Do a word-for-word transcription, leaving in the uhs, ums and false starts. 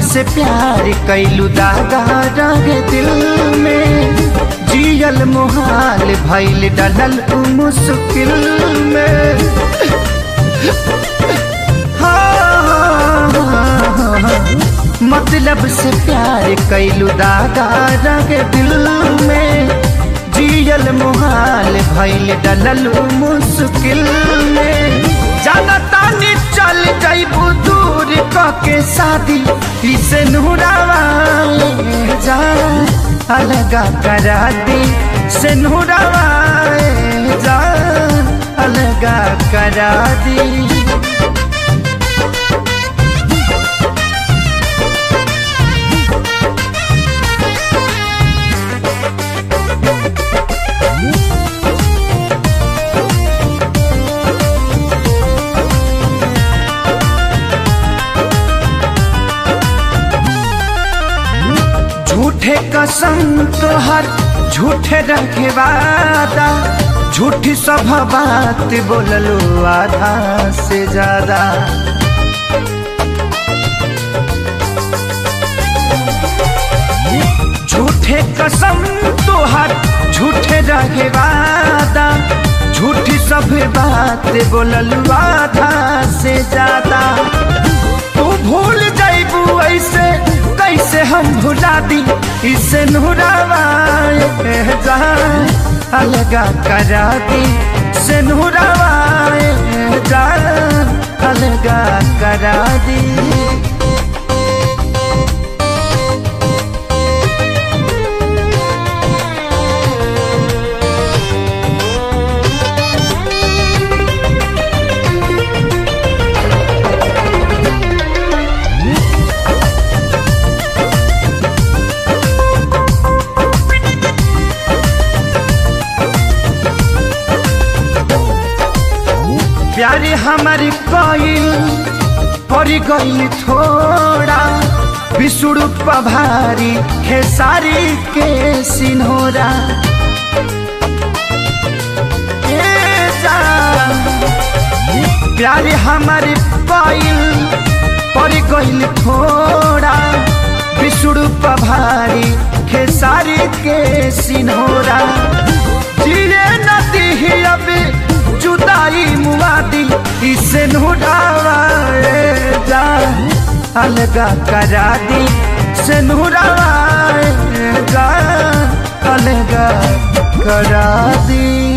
से प्यार कैलू दागा रगे दिल में, जियल मुहाल भइल डलल मुश्किल में। हाँ, मतलब से प्यार कैलू दागा रगे दिल में, जियल मुहाल भइल डलल मुश्किल में। जाना तानी चल जाइबू दूर के शादी, इसे नूरावा जा अलगा करा दी, से नूरावा जा अलगा करा दी। झूठे कसम तोहर झूठे रखे वादा, झूठी सब बात बोललो आधा से ज्यादा। झूठे कसम तोहर झूठे रखे वादा, झूठी सब बात बोललो आधा से ज्यादा। तू भूल जाइबू ऐसे कैसे हम भुला दी, इसे नूरावा जा अलगा करा दी, से नूरावा जा अलगा करा दी। प्यारे हमारी कोइल परी गई थोड़ा, विसुड़ू पभारी खेसारी के सिन्होरा। प्यारे हमारी कोइल परी गई थोड़ा, विसुड़ू पभारी खेसारी के सिन्होरा। जिए नदी ही अभी जुदाई मुआदी, इसे नूरावा जा अलगा करा दी, से नूरावा जा अलगा करा दी।